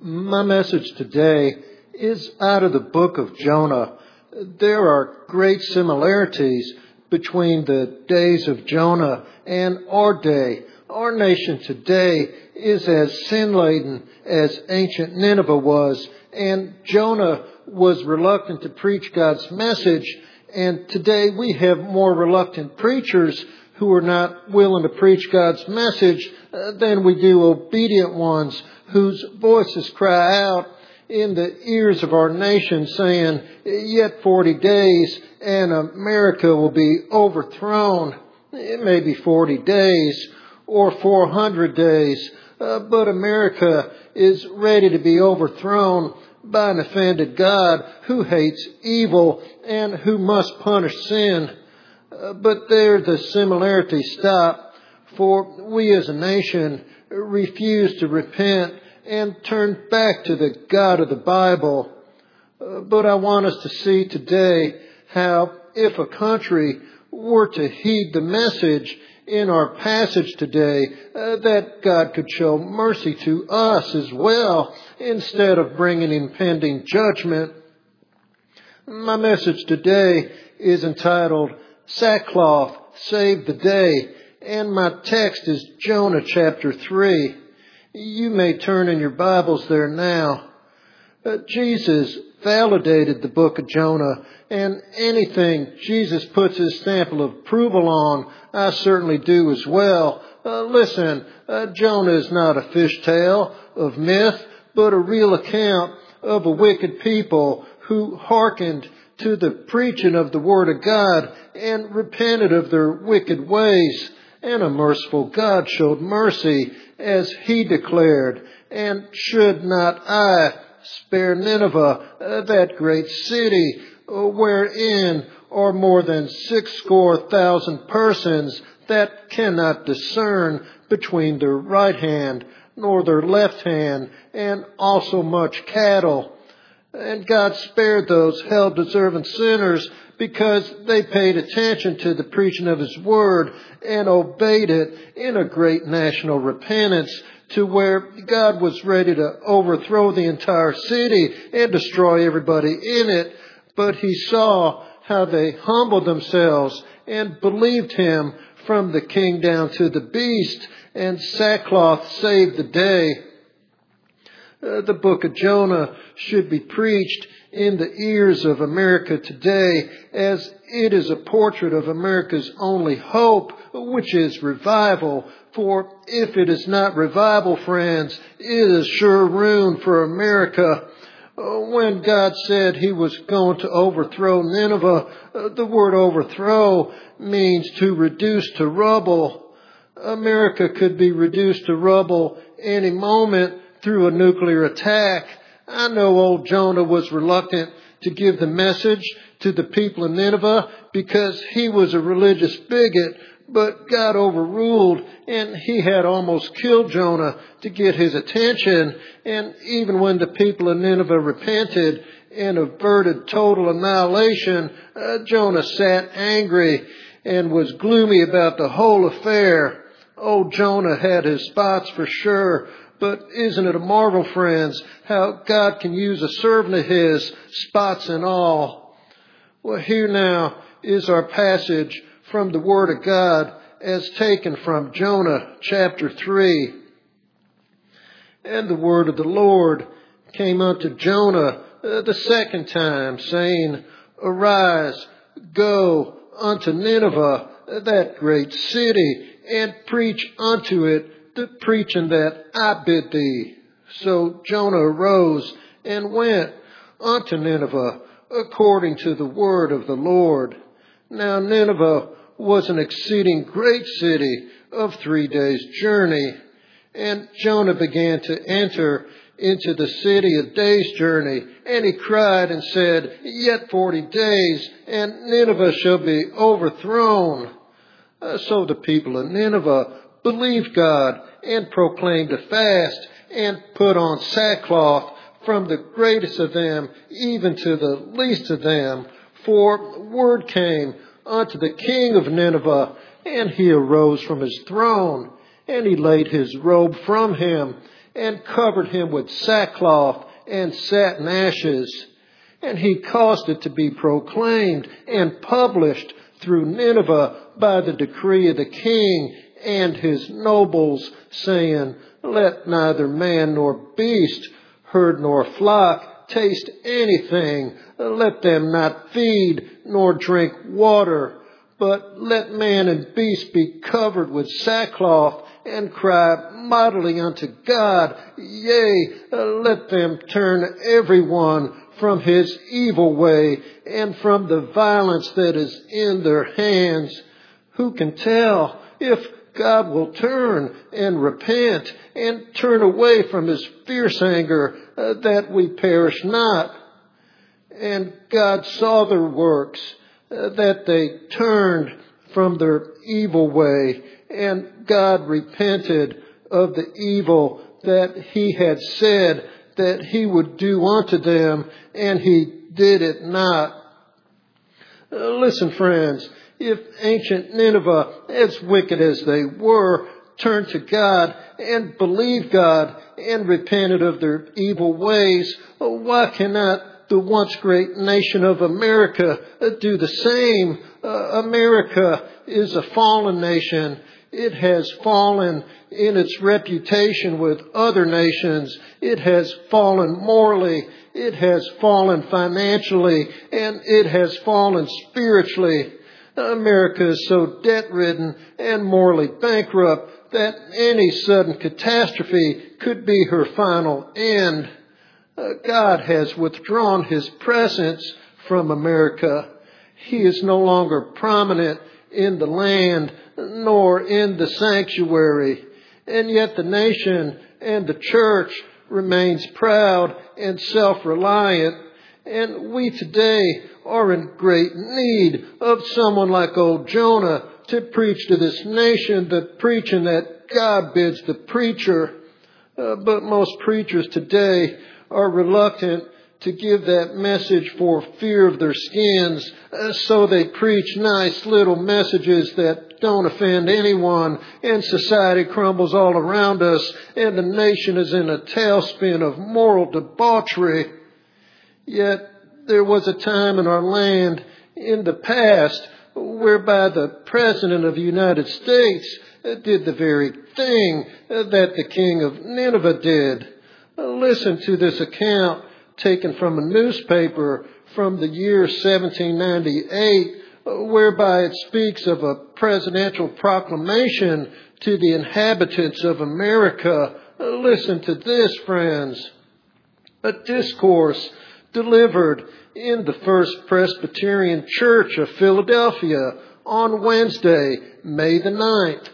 My message today is out of the book of Jonah. There are great similarities between the days of Jonah and our day. Our nation today is as sin-laden as ancient Nineveh was, and Jonah was reluctant to preach God's message, and today we have more reluctant preachers who are not willing to preach God's message than we do obedient ones whose voices cry out in the ears of our nation saying, yet 40 days and America will be overthrown. It may be 40 days or 400 days, but America is ready to be overthrown by an offended God who hates evil and who must punish sin. But there the similarities stop, for we as a nation refuse to repent and turn back to the God of the Bible. But I want us to see today how if a country were to heed the message in our passage today, that God could show mercy to us as well instead of bringing impending judgment. My message today is entitled, Sackcloth, Save the Day, and my text is Jonah chapter 3. You may turn in your Bibles there now. Jesus validated the book of Jonah, and anything Jesus puts his stamp of approval on, I certainly do as well. Listen, Jonah is not a fishtale of myth, but a real account of a wicked people who hearkened to the preaching of the Word of God and repented of their wicked ways. And a merciful God showed mercy, as he declared, and should not I spare Nineveh, that great city, wherein are more than 60,000 persons that cannot discern between their right hand nor their left hand, and also much cattle. And God spared those hell-deserving sinners because they paid attention to the preaching of His Word and obeyed it in a great national repentance, to where God was ready to overthrow the entire city and destroy everybody in it. But He saw how they humbled themselves and believed Him from the king down to the beast, and sackcloth saved the day. The book of Jonah should be preached in the ears of America today, as it is a portrait of America's only hope, which is revival. For if it is not revival, friends, it is sure ruin for America. When God said He was going to overthrow Nineveh, the word overthrow means to reduce to rubble. America could be reduced to rubble any moment through a nuclear attack. I know old Jonah was reluctant to give the message to the people of Nineveh because he was a religious bigot, but God overruled, and He had almost killed Jonah to get his attention. And even when the people of Nineveh repented and averted total annihilation, Jonah sat angry and was gloomy about the whole affair. Old Jonah had his spots for sure, but isn't it a marvel, friends, how God can use a servant of His, spots and all? Well, here now is our passage from the Word of God as taken from Jonah chapter 3. And the word of the Lord came unto Jonah the second time, saying, Arise, go unto Nineveh, that great city, and preach unto it the preaching that I bid thee. So Jonah arose and went unto Nineveh according to the word of the Lord. Now Nineveh was an exceeding great city of 3 days' journey. And Jonah began to enter into the city a day's journey. And he cried and said, Yet 40 days, and Nineveh shall be overthrown. So the people of Nineveh believed God and proclaimed a fast and put on sackcloth, from the greatest of them even to the least of them. For word came unto the king of Nineveh, and he arose from his throne, and he laid his robe from him, and covered him with sackcloth and satin ashes. And he caused it to be proclaimed and published through Nineveh by the decree of the king and his nobles, saying, Let neither man nor beast, herd nor flock, taste anything. Let them not feed nor drink water, but let man and beast be covered with sackcloth and cry mightily unto God. Yea, let them turn every one from his evil way and from the violence that is in their hands. Who can tell if God will turn and repent and turn away from his fierce anger, that we perish not? And God saw their works, that they turned from their evil way, and God repented of the evil that he had said that he would do unto them, and he did it not. Listen, friends, if ancient Nineveh, as wicked as they were, turned to God and believed God and repented of their evil ways, why cannot the once great nation of America do the same? America is a fallen nation. It has fallen in its reputation with other nations. It has fallen morally. It has fallen financially. And it has fallen spiritually. America is so debt-ridden and morally bankrupt that any sudden catastrophe could be her final end. God has withdrawn his presence from America. He is no longer prominent in the land, nor in the sanctuary. And yet the nation and the church remains proud and self-reliant. And we today are in great need of someone like old Jonah to preach to this nation the preaching that God bids the preacher. But most preachers today are reluctant to give that message for fear of their skins, so they preach nice little messages that don't offend anyone, and society crumbles all around us, and the nation is in a tailspin of moral debauchery. Yet there was a time in our land in the past whereby the President of the United States did the very thing that the king of Nineveh did. Listen to this account taken from a newspaper from the year 1798, whereby it speaks of a presidential proclamation to the inhabitants of America. Listen to this, friends. A discourse delivered in the First Presbyterian Church of Philadelphia on Wednesday, May the 9th,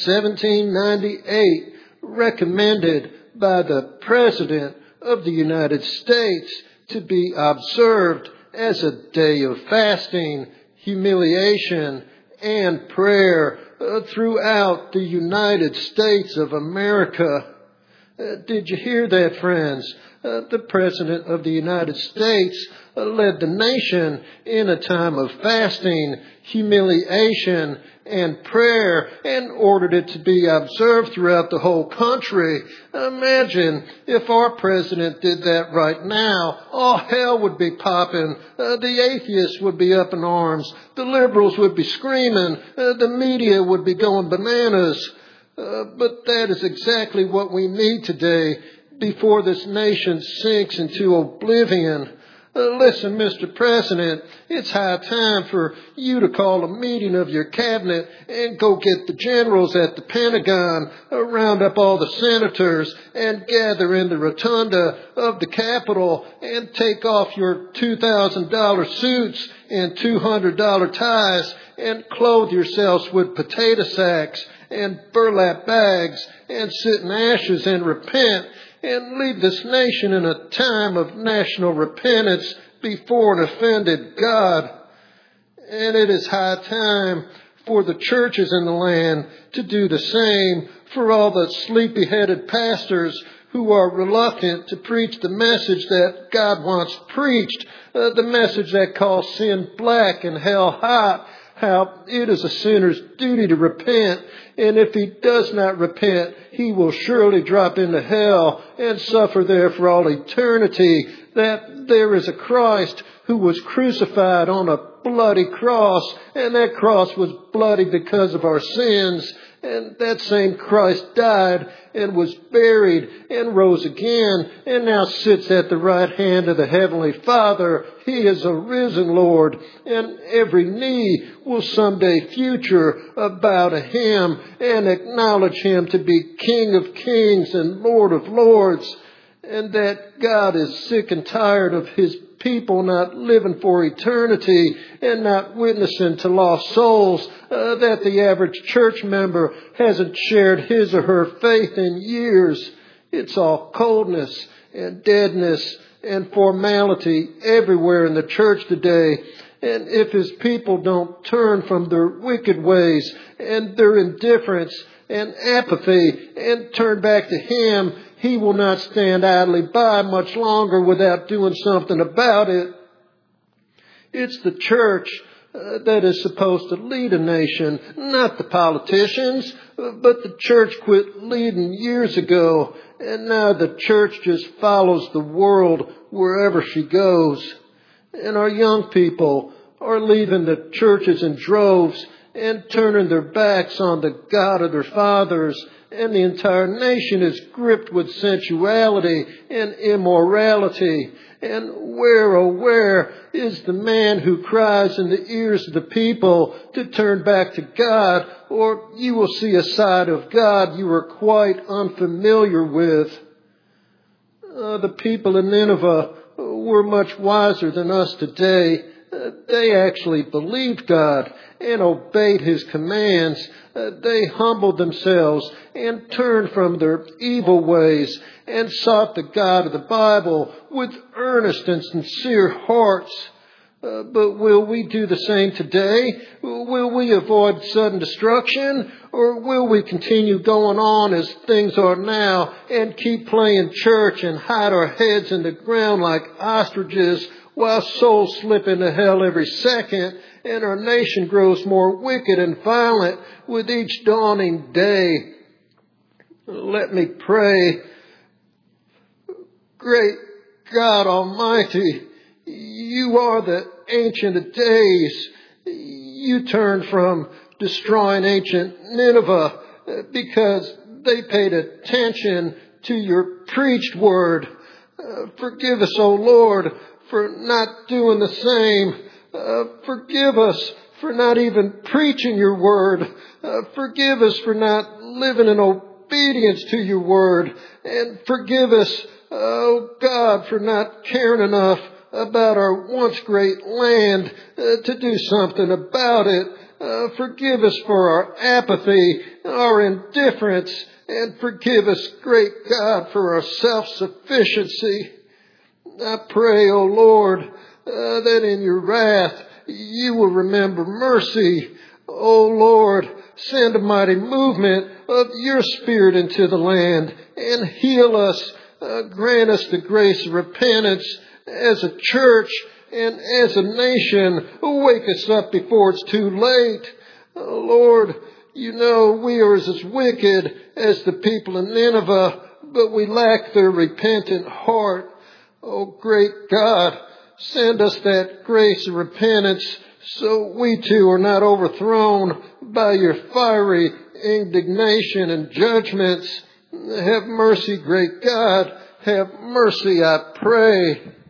1798, recommended by the President of the United States to be observed as a day of fasting, humiliation, and prayer throughout the United States of America. Did you hear that, friends? The President of the United States led the nation in a time of fasting, humiliation, and prayer, and ordered it to be observed throughout the whole country. Imagine if our president did that right now. All hell would be popping. The atheists would be up in arms. The liberals would be screaming. The media would be going bananas. But that is exactly what we need today before this nation sinks into oblivion. Listen, Mr. President, it's high time for you to call a meeting of your cabinet and go get the generals at the Pentagon, round up all the senators, and gather in the rotunda of the Capitol and take off your $2,000 suits and $200 ties and clothe yourselves with potato sacks and burlap bags and sit in ashes and repent, and leave this nation in a time of national repentance before an offended God. And it is high time for the churches in the land to do the same, for all the sleepy-headed pastors who are reluctant to preach the message that God wants preached, the message that calls sin black and hell hot. how it is a sinner's duty to repent, and if he does not repent, he will surely drop into hell and suffer there for all eternity, that there is a Christ who was crucified on a bloody cross, and that cross was bloody because of our sins. And that same Christ died and was buried and rose again and now sits at the right hand of the Heavenly Father. He is a risen Lord, and every knee will someday future bow to Him and acknowledge Him to be King of Kings and Lord of Lords, and that God is sick and tired of His people not living for eternity and not witnessing to lost souls, that the average church member hasn't shared his or her faith in years. It's all coldness and deadness and formality everywhere in the church today. And if His people don't turn from their wicked ways and their indifference and apathy and turn back to Him, He will not stand idly by much longer without doing something about it. It's the church that is supposed to lead a nation, not the politicians, but the church quit leading years ago, and now the church just follows the world wherever she goes. And our young people are leaving the churches in droves and turning their backs on the God of their fathers, and the entire nation is gripped with sensuality and immorality. And where, oh where, is the man who cries in the ears of the people to turn back to God, or you will see a side of God you are quite unfamiliar with. The people in Nineveh were much wiser than us today. They actually believed God and obeyed His commands. They humbled themselves and turned from their evil ways and sought the God of the Bible with earnest and sincere hearts. But will we do the same today? Will we avoid sudden destruction? Or will we continue going on as things are now and keep playing church and hide our heads in the ground like ostriches while souls slip into hell every second and our nation grows more wicked and violent with each dawning day? Let me pray. Great God Almighty, You are the Ancient of Days. You turned from destroying ancient Nineveh because they paid attention to Your preached word. Forgive us, O Lord, for not doing the same. Forgive us for not even preaching Your word. Forgive us for not living in obedience to Your word. And forgive us, oh God, for not caring enough about our once great land to do something about it. Forgive us for our apathy, our indifference, and forgive us, great God, for our self-sufficiency. I pray, O Lord, that in Your wrath You will remember mercy. O Lord, send a mighty movement of Your Spirit into the land and heal us. Grant us the grace of repentance as a church and as a nation. Wake us up before it's too late. Lord, You know we are as wicked as the people in Nineveh, but we lack their repentant heart. Oh, great God, send us that grace of repentance so we too are not overthrown by Your fiery indignation and judgments. Have mercy, great God. Have mercy, I pray.